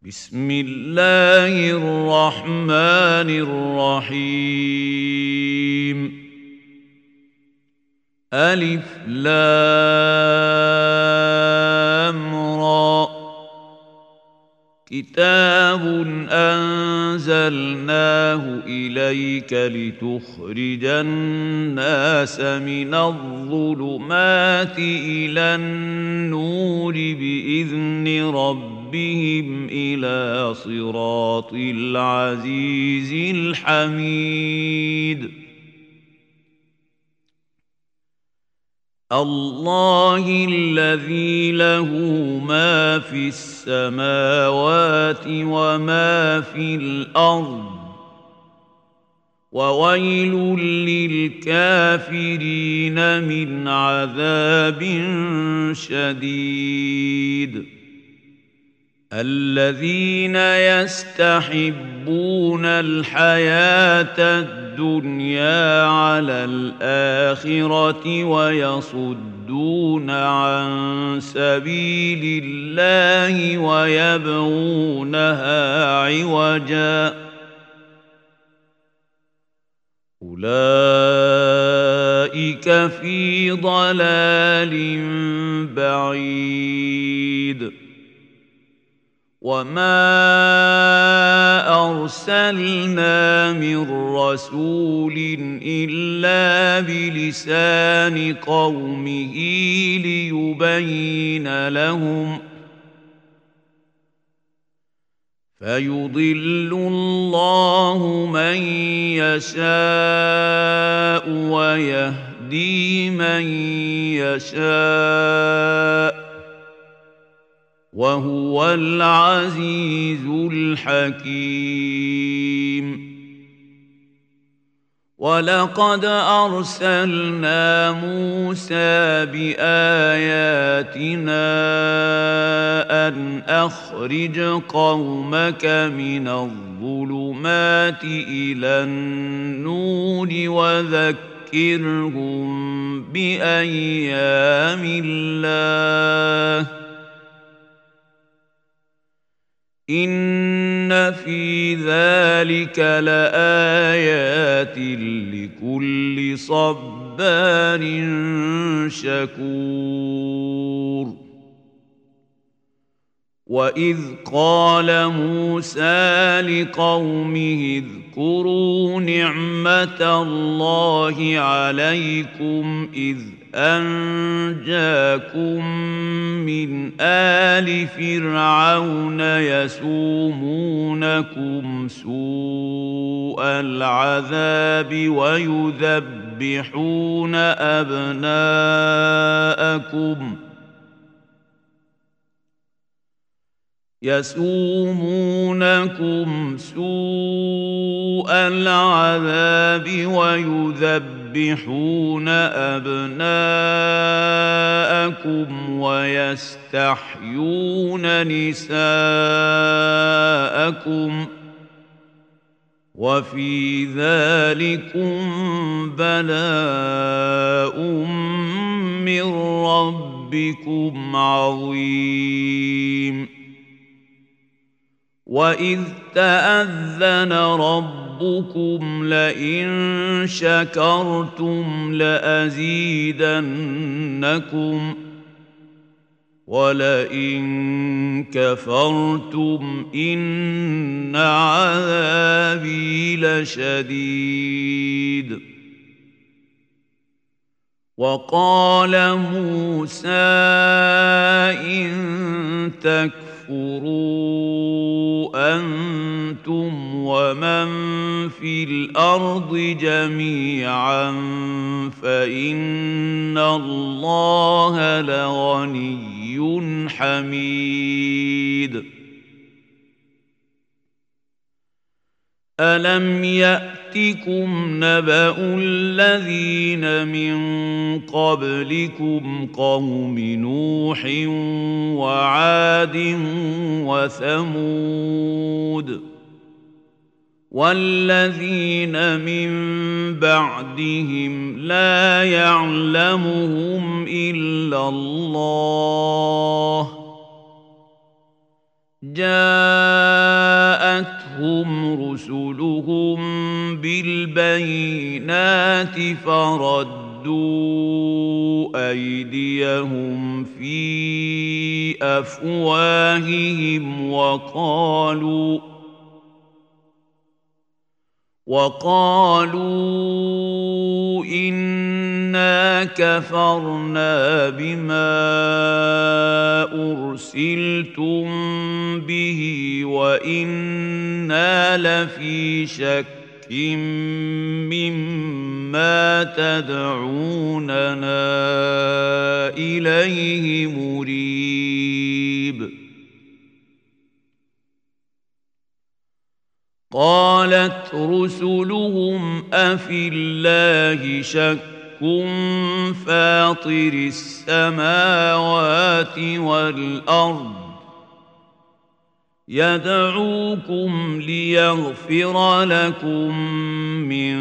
بسم الله الرحمن الرحيم. ألف لام را. كتاب أنزلناه إليك لتخرج الناس من الظلمات إلى النور بإذن ربهم إلى صراط العزيز الحميد. الله الذي له ما في السماوات وما في الأرض وويل للكافرين من عذاب شديد. الذين يستحبون الحياة الدنيا على الآخرة ويصدون عن سبيل الله ويبغونها عوجا أولئك في ضلال بعيد. وما أرسلنا من رسول إلا بلسان قومه ليبين لهم فيضل الله من يشاء ويهدي من يشاء وهو العزيز الحكيم. ولقد أرسلنا موسى بآياتنا أن أخرج قومك من الظلمات إلى النور وذكرهم بأيام الله إن في ذلك لآيات لكل صبار شكور. وإذ قال موسى لقومه اذكروا نعمة الله عليكم إذ أنجاكم من آل فرعون يسومونكم سوء العذاب ويذبحون أبناءكم ويستحيون نساءكم وفي ذلكم بلاء من ربكم عظيم. وإذ تأذن ربكم لئن شكرتم لأزيدنكم ولئن كفرتم إن عذابي لشديد. وقال موسى إن تكفروا أنتم ومن في الأرض جميعا فإن الله لغني حميد. ألم يأتكم نبأ الذين من قبلكم قوم نوح وعاد وثمود والذين من بعدهم لا يعلمهم إلا الله جاءهم جاءتهم رسلهم بالبينات فردوا أيديهم في أفواههم وقالوا إنا كفرنا بما أرسلتم به وإنا لفي شك مما تدعوننا إليه مريب قالت رسلهم أفي الله شك فاطر السماوات والأرض يدعوكم ليغفر لكم من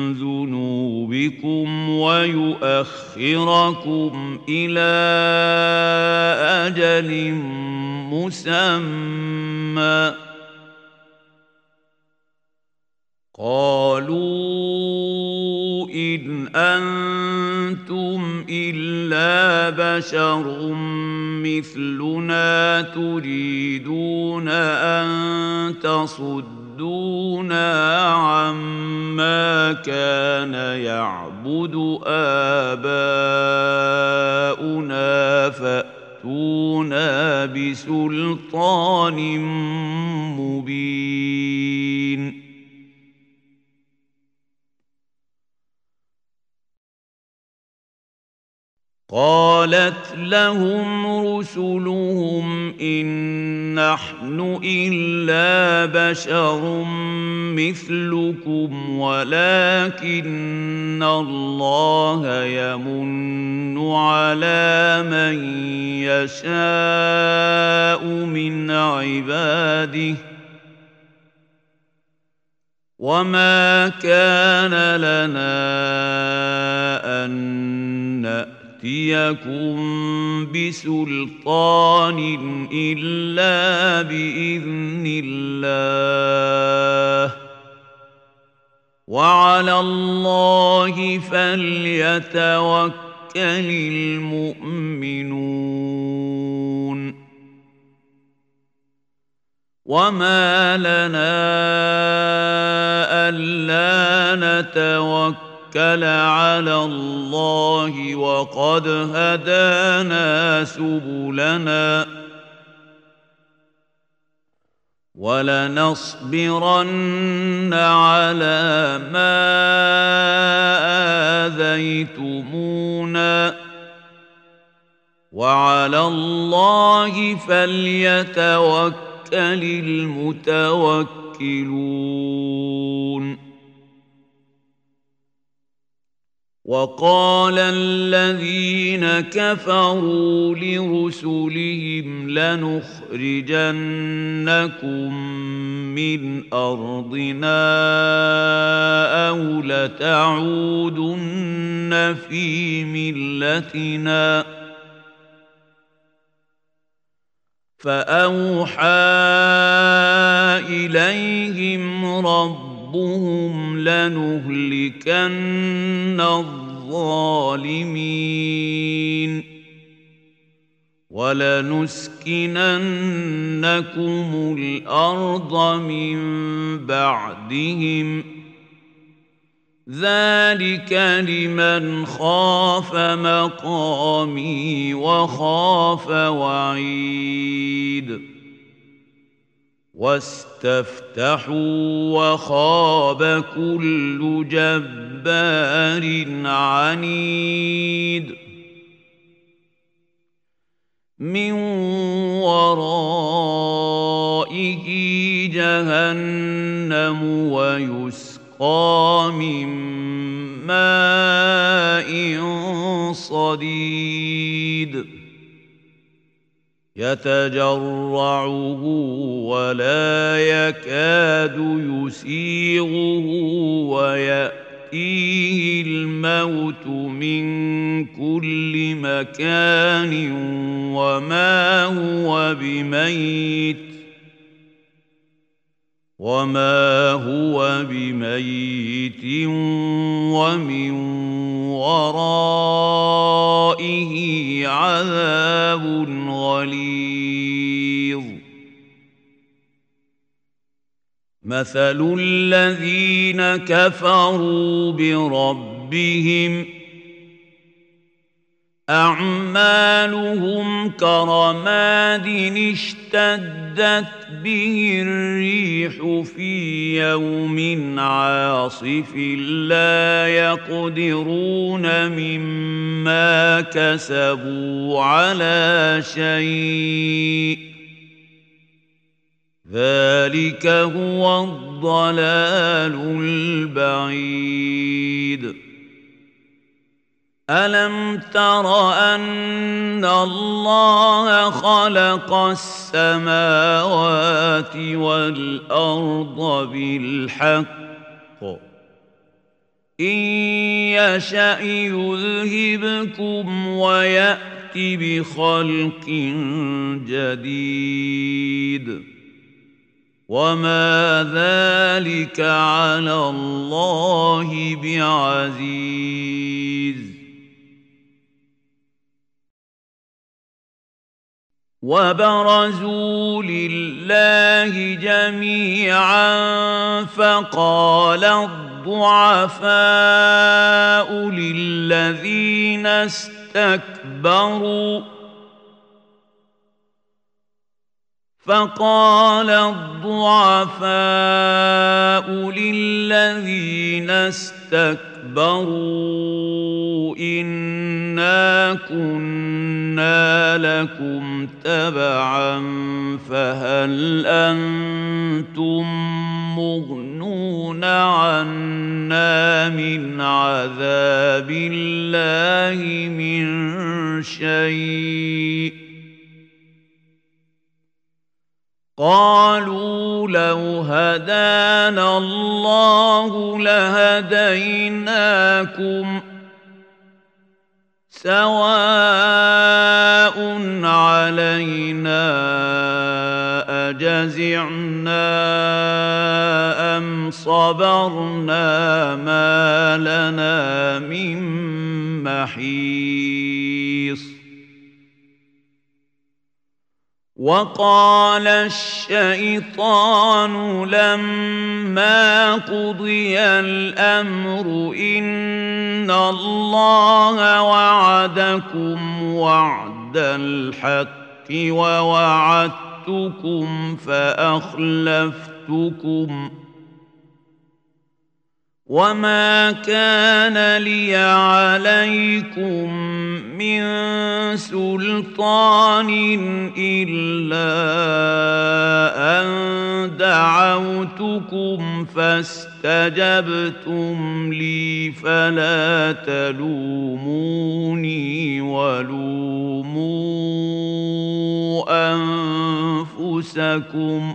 ذنوبكم ويؤخركم إلى أجل مسمى قالوا إن أنتم إلا بشر مثلنا تريدون أن تصدونا عما كان يعبد آباؤنا فأتونا بسلطان مبين قالت لهم رسلهم إن نحن إلا بشر مثلكم ولكن الله يمن على من يشاء من عباده وما كان لنا أن نأتيكم بسلطان إلا بإذن الله وعلى الله فليتوكل المؤمنون وما لنا ألا نتوكل على الله وقد هدانا سبلنا ولنصبرن على ما آذيتمونا وعلى الله فليتوكل المتوكلون وقال الذين كفروا لرسلهم لنخرجنكم من أرضنا أو لتعودن في ملتنا فأوحى إليهم ربهم لنهلكن الظالمين ولنسكننكم الأرض من بعدهم ذلك لمن خاف مقامي وخاف وعيد واستفتحوا وخاب كل جبار عنيد من ورائه جهنم ويسقى من ماء صديد يتجرعه ولا يكاد يسيغه ويأتيه الموت من كل مكان وما هو بميت وما هو بميت ومن ورائه عذاب غليظ مثل الذين كفروا بربهم أعمالهم كرماد اشتدت به الريح في يوم عاصف لا يقدرون مما كسبوا على شيء ذلك هو الضلال البعيد ألم تر أن الله خلق السماوات والأرض بالحق إن يشأ يذهبكم ويأت بخلق جديد وما ذلك على الله بعزيز وبرزوا لله جميعا فقال الضعفاء للذين استكبروا إنا كنا لكم تبعا فهل أنتم مغنون عنا من عذاب الله من شيء قالوا لو هدانا الله لهديناكم سواء علينا أجزعنا أم صبرنا ما لنا من محيص وقال الشيطان لما قضي الأمر إن الله وعدكم وعد الحق ووعدتكم فأخلفتكم وما كان لي عليكم من سلطان إلا أن دعوتكم فاستجبتم لي فلا تلوموني ولوموا أنفسكم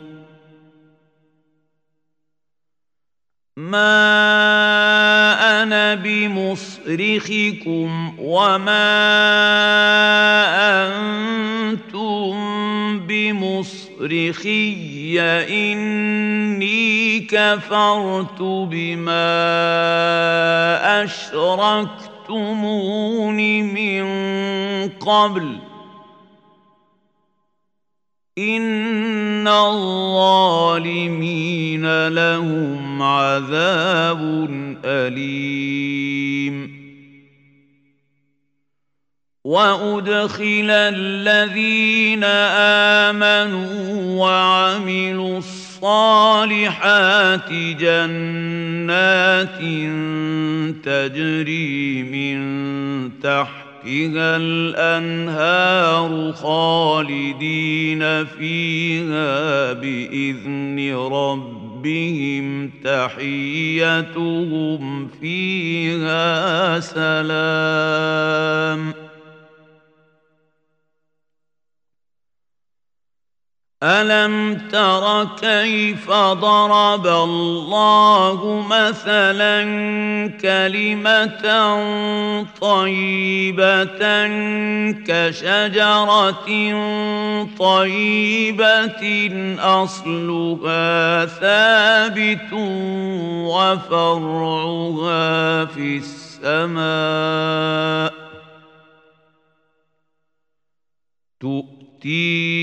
ما أنا بمصرخكم وما أنتم بمصرخي إني كفرت بما أشركتمون من قبل إن الظالمين لهم عذاب أليم وأدخل الذين آمنوا وعملوا الصالحات جنات تجري من تحتها الأنهار خالدين فيها بإذن ربهم تحيتهم فيها سلام ألم تر كيف ضرب الله مثلا كلمة طيبة كشجرة طيبة أصلها ثابت وفرعها في السماء تؤتي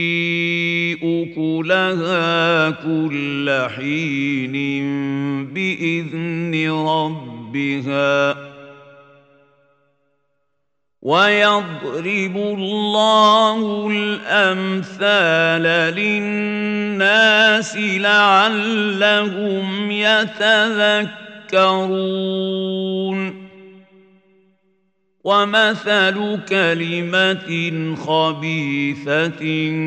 أكلها كل حين بإذن ربها ويضرب الله الأمثال للناس لعلهم يتذكرون ومثل كلمة خبيثة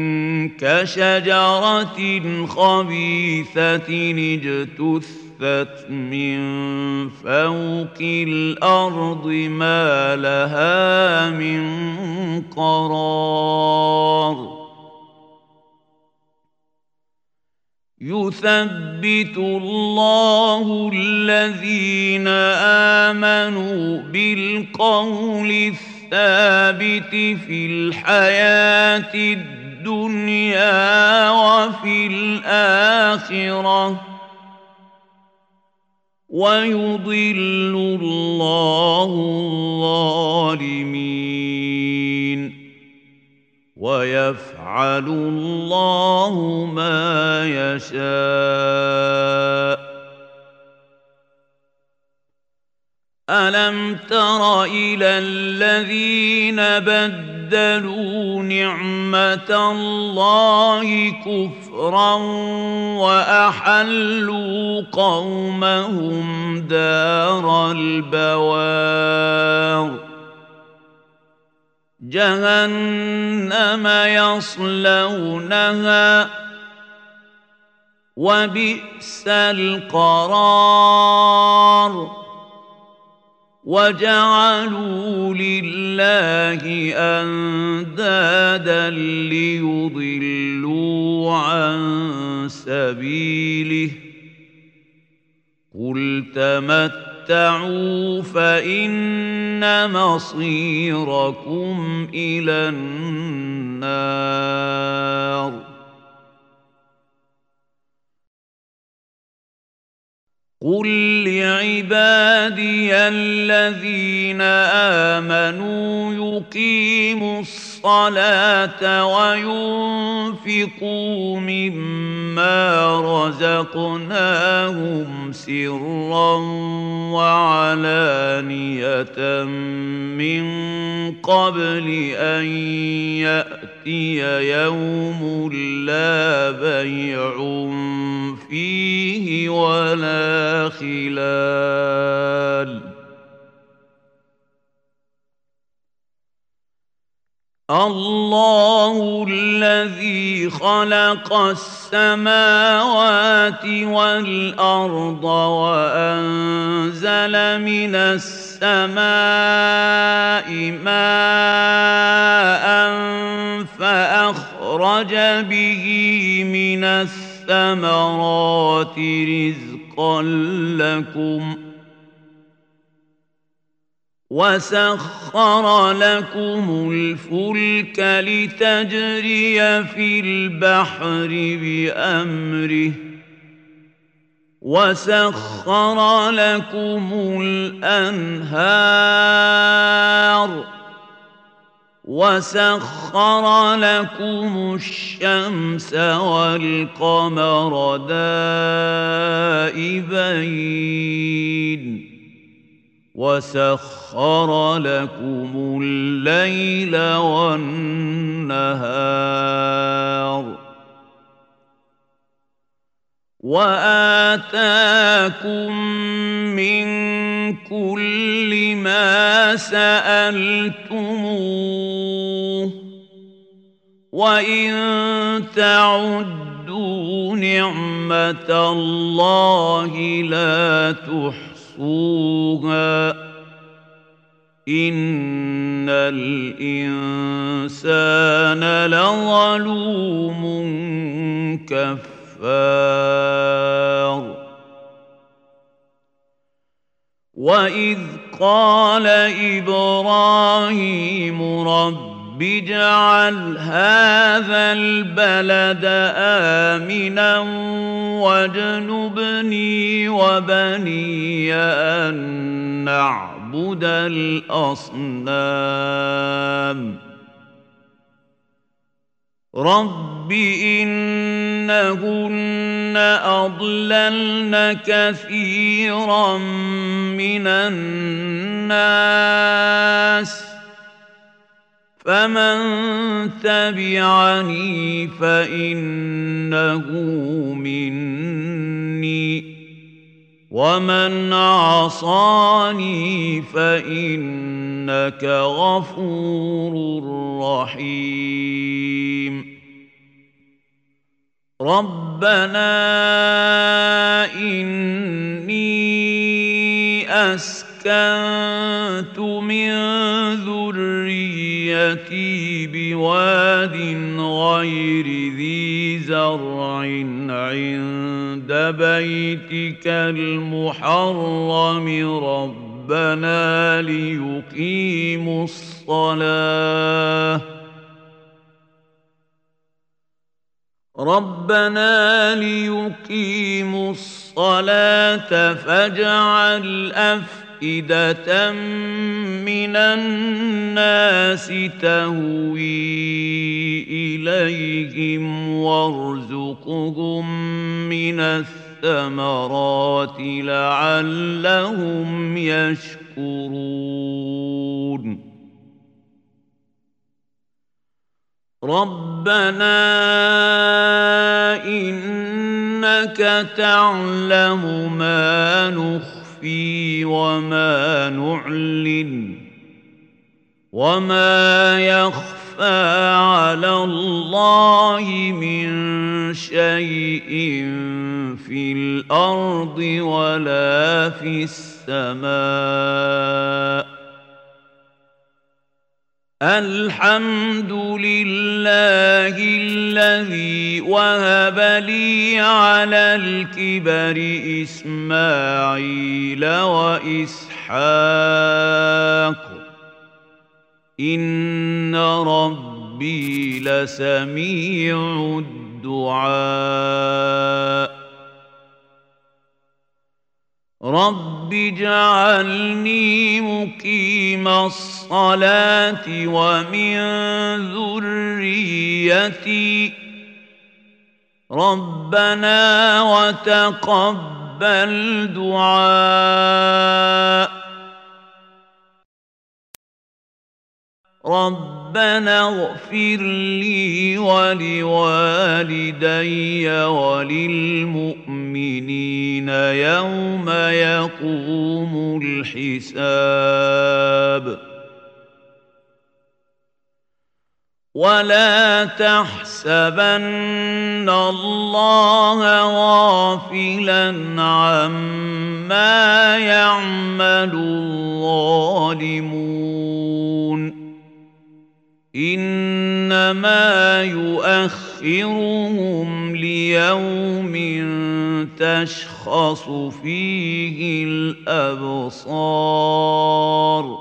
كشجرة خبيثة اجتثت من فوق الأرض ما لها من قرار يثبت الله الذين آمنوا بالقول الثابت في الحياة الدنيا وفي الآخرة ويضل الله الظالمين ويفعل الله ما يشاء ألم تر إلى الذين بدلوا نعمة الله كفرا وأحلوا قومهم دار البوار جهنم يصلونها وبئس القرار وجعلوا لله أندادا ليضلوا عن سبيله قل تمتعوا فإن مصيركم إلى النار قل لعبادي الذين آمنوا يقيموا الصلاة وينفقوا مما رزقناهم سرا وعلانية من قبل أن يأتي يوم لا بيع فيه ولا خلال الله الذي خلق السماوات والأرض وأنزل من السماء ماء فأخرج به من الثمرات رزقا لكم وسخر لكم الفلك لتجري في البحر بأمره وسخر لكم الأنهار وسخر لكم الشمس والقمر دائبين وسخر لكم الليل والنهار وآتاكم من كل ما سألتموه وإن تعدوا نعمة الله لا تحصوها إن الإنسان لظلوم كفار وإذ قال إبراهيم رب اجعل هذا البلد آمنا واجنبني وبني أن نعبد الأصنام رب إنهن أضللن كثيرا من الناس فمن تبعني فإنه مني ومن عصاني فإنك غفور رحيم ربنا إني أسكنت من ذريتي بواد غير ذي زرع عند بيتك المحرم ربنا ليقيموا الصلاة فاجعل أفئدة من الناس تهوي إليهم وارزقهم من الثمرات لعلهم يشكرون ربنا إنك تعلم ما نخفي وما نعلن وما يخفى على الله من شيء في الأرض ولا في السماء الحمد لله الذي وهب لي على الكبر إسماعيل وإسحاق إن ربي لسميع الدعاء رب اجعلني مقيم الصلاة ومن ذريتي ربنا وتقبل دعاء ربنا اغفر لي ولوالدي وللمؤمنين يوم يقوم الحساب ولا تحسبن الله غافلا عما يعمل الظالمون إنما يؤخرهم ليوم تشخص فيه الأبصار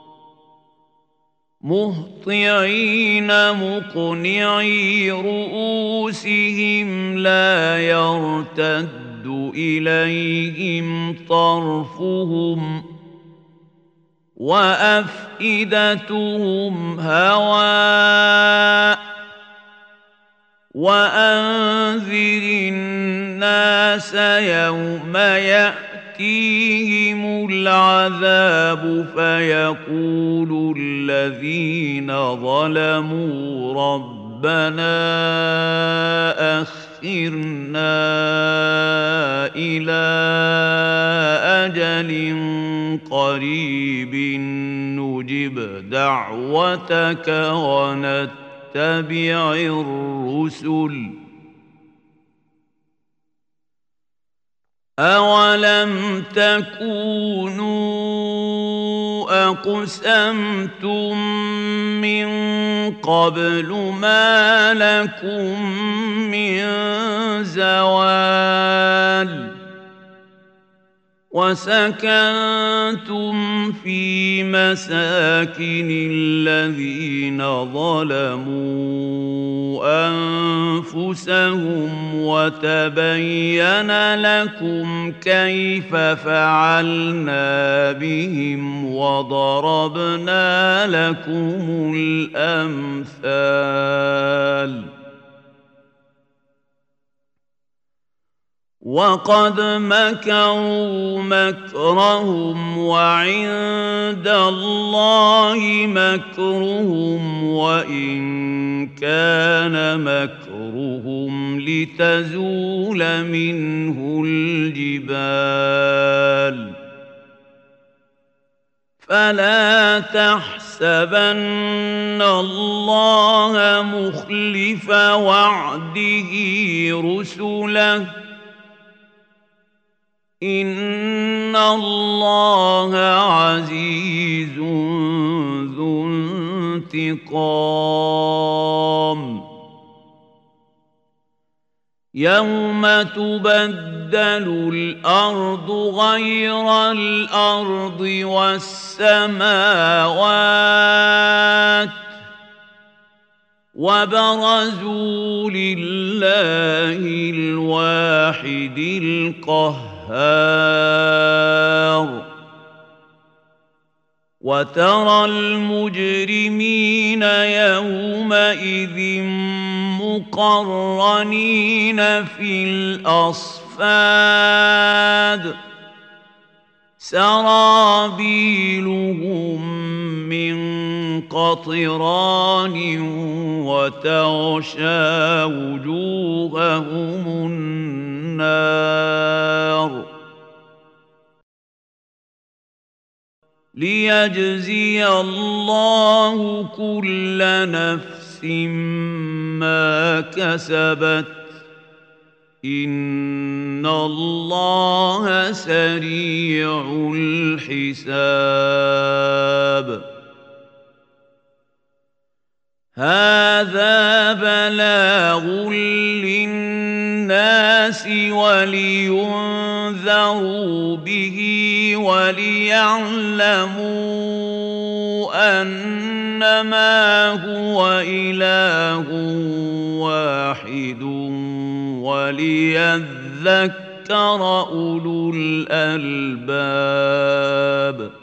مهطعين مقنعي رؤوسهم لا يرتد إليهم طرفهم وأفئدتهم هواء وأنذر الناس يوم يأتيهم العذاب فيقول الذين ظلموا ربنا أخرنا إلى أجل قريب نجب دعوتك ونتبع الرسل أولم تكونوا أقسمتم من قبل ما لكم من زوال وسكنتم في مساكن الذين ظلموا أنفسهم وتبين لكم كيف فعلنا بهم وضربنا لكم الأمثال وقد مكروا مكرهم وعند الله مكرهم وإن كان مكرهم لتزول منه الجبال فلا تحسبن الله مخلف وعده رسله إن الله عزيز ذو انتقام يوم تبدل الأرض غير الأرض والسماوات وبرزوا لله الواحد القهار وترى المجرمين يومئذ مقرنين في الأصفاد سرابيلهم من قطران وتغشى وجوههم النار ليجزي الله كل نفس ما كسبت إن الله سريع الحساب هذا بلاغ للناس ولينذروا به وليعلموا أنما هو إله واحد وليذكر أولو الألباب